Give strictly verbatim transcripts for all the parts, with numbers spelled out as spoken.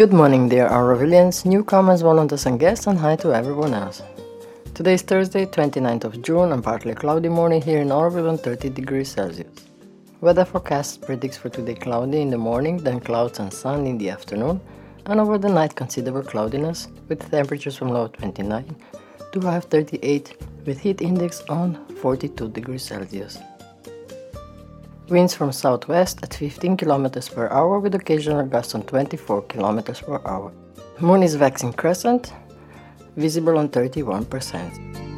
Good morning, dear Aurovilians, newcomers, volunteers and guests, and hi to everyone else. Today is Thursday, twenty-ninth of June, and partly cloudy morning here in Auroville on thirty degrees Celsius. Weather forecast predicts for today cloudy in the morning, then clouds and sun in the afternoon, and over the night considerable cloudiness, with temperatures from low twenty-nine to high thirty-eight, with heat index on forty-two degrees Celsius. Winds from southwest at fifteen kilometers per hour with occasional gusts on twenty-four kilometers per hour. Moon is waxing crescent, visible on thirty-one percent.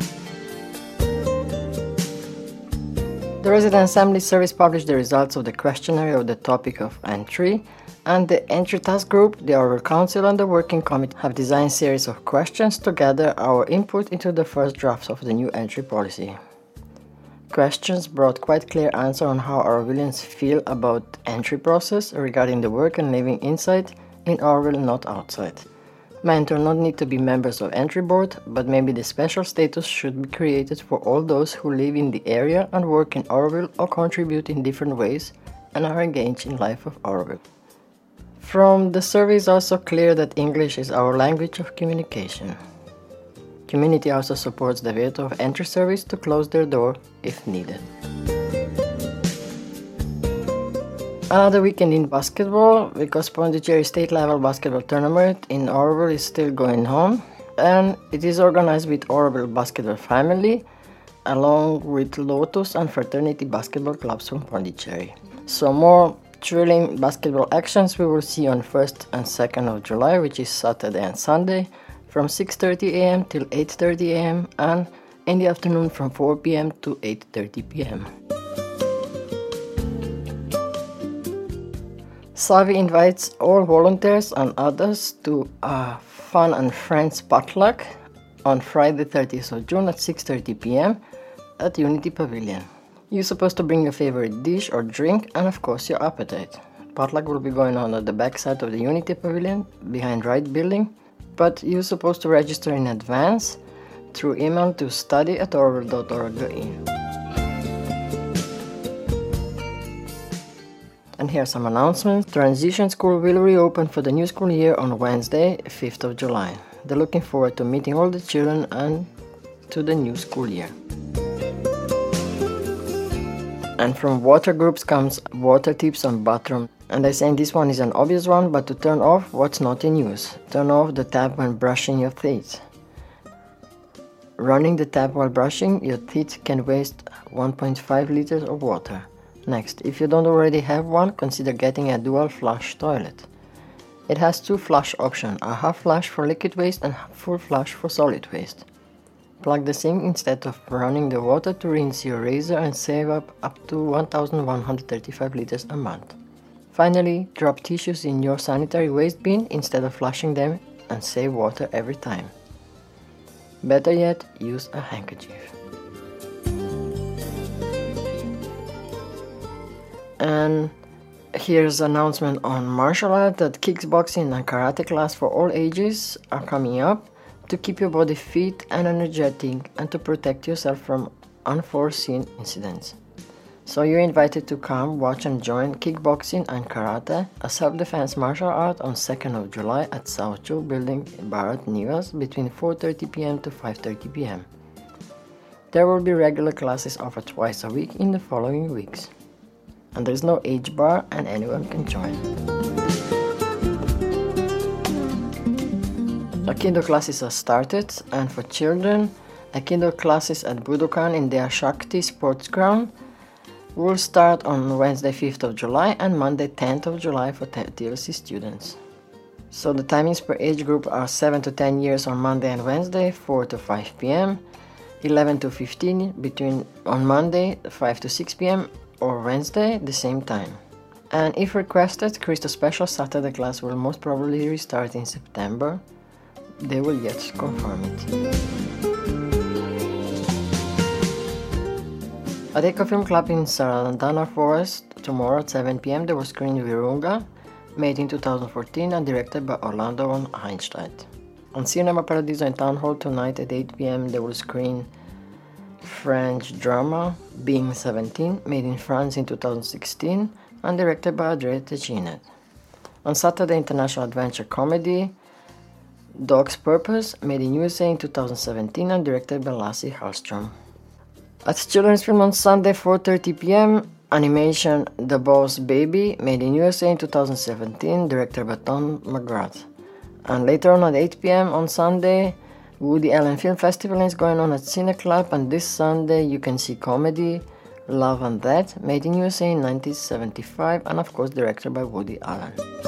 The Resident Assembly Service published the results of the questionnaire of the topic of entry, and the Entry Task Group, the Auroville Council and the Working Committee have designed a series of questions to gather our input into the first drafts of the new entry policy. Questions brought quite clear answer on how Aurovilians feel about the entry process regarding the work and living inside in Auroville, not outside. Men do not need to be members of entry board, but maybe the special status should be created for all those who live in the area and work in Auroville or contribute in different ways and are engaged in life of Auroville. From the survey is also clear that English is our language of communication. Community also supports the veto of entry service to close their door if needed. Another weekend in basketball, because Pondicherry State Level Basketball Tournament in Auroville is still going on, and it is organized with Auroville Basketball Family along with Lotus and Fraternity Basketball Clubs from Pondicherry. So more thrilling basketball actions we will see on first and second of July, which is Saturday and Sunday, from six thirty a m till eight thirty a m and in the afternoon from four p m to eight thirty p m Savi invites all volunteers and others to a fun and friends potluck on Friday thirtieth of June at six thirty p m at Unity Pavilion. You're supposed to bring your favorite dish or drink and of course your appetite. Potluck will be going on at the back side of the Unity Pavilion behind Right Building, but you're supposed to register in advance through email to study at auroville dot org dot in. And here are some announcements. Transition School will reopen for the new school year on Wednesday, fifth of July. They're looking forward to meeting all the children and to the new school year. And from water groups comes water tips on bathroom. And I saying this one is an obvious one, but to turn off what's not in use. Turn off the tap when brushing your teeth. Running the tap while brushing your teeth can waste one point five liters of water. Next, if you don't already have one, consider getting a dual flush toilet. It has two flush options, a half flush for liquid waste and full flush for solid waste. Plug the sink instead of running the water to rinse your razor and save up up to one thousand one hundred thirty-five liters a month. Finally, drop tissues in your sanitary waste bin instead of flushing them and save water every time. Better yet, use a handkerchief. And here's an announcement on martial art that kickboxing and karate class for all ages are coming up to keep your body fit and energetic and to protect yourself from unforeseen incidents. So you're invited to come, watch and join kickboxing and karate, a self-defense martial art on second of July at South Joe Building in Bharat Nivas between four thirty p m to five thirty p m There will be regular classes offered twice a week in the following weeks. And there's no age bar and anyone can join. Aikido classes are started, and for children, Aikido classes at Budokan in their Shakti Sports Ground will start on Wednesday fifth of July and Monday tenth of July for T L C students. So the timings per age group are seven to ten years on Monday and Wednesday, four to five p m, eleven to fifteen between on Monday, five to six p m or Wednesday the same time. And if requested, Christo Special Saturday class will most probably restart in September. They will yet confirm it. At Eco Film Club in Sarandana Forest, tomorrow at seven p m they will screen Virunga, made in two thousand fourteen and directed by Orlando von Heinstedt. On Cinema Paradiso in Town Hall tonight at eight p m they will screen French drama Being seventeen, made in France in two thousand sixteen and directed by André Téchinet. On Saturday, International Adventure Comedy, Dog's Purpose, made in U S A in two thousand seventeen and directed by Lasse Hallström. At Children's Film on Sunday, four thirty p.m., animation The Boss Baby, made in U S A in two thousand seventeen, directed by Tom McGrath. And later on at eight p.m. on Sunday, Woody Allen Film Festival is going on at Cine Club, and this Sunday you can see comedy Love and That, made in U S A in nineteen seventy-five and of course directed by Woody Allen.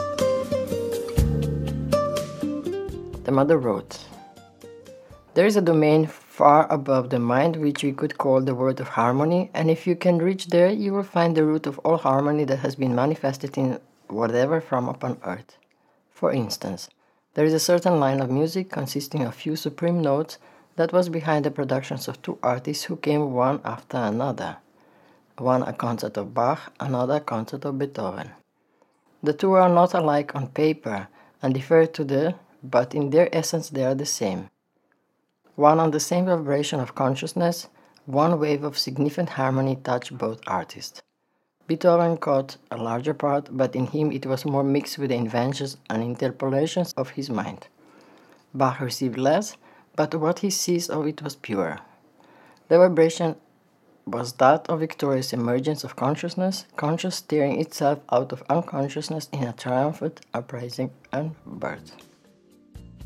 The Mother wrote, "There is a domain far above the mind which we could call the world of harmony, and if you can reach there, you will find the root of all harmony that has been manifested in whatever form upon earth. For instance, there is a certain line of music consisting of few supreme notes that was behind the productions of two artists who came one after another. One a concert of Bach, another a concert of Beethoven. The two are not alike on paper and differ to the, but in their essence they are the same. One on the same vibration of consciousness, one wave of significant harmony touched both artists. Beethoven caught a larger part, but in him it was more mixed with the inventions and interpolations of his mind. Bach received less, but what he seized of it was pure. The vibration was that of victorious emergence of consciousness, conscious tearing itself out of unconsciousness in a triumphant uprising and birth."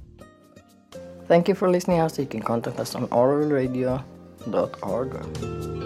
Thank you for listening. Also, you can contact us on oral radio dot org.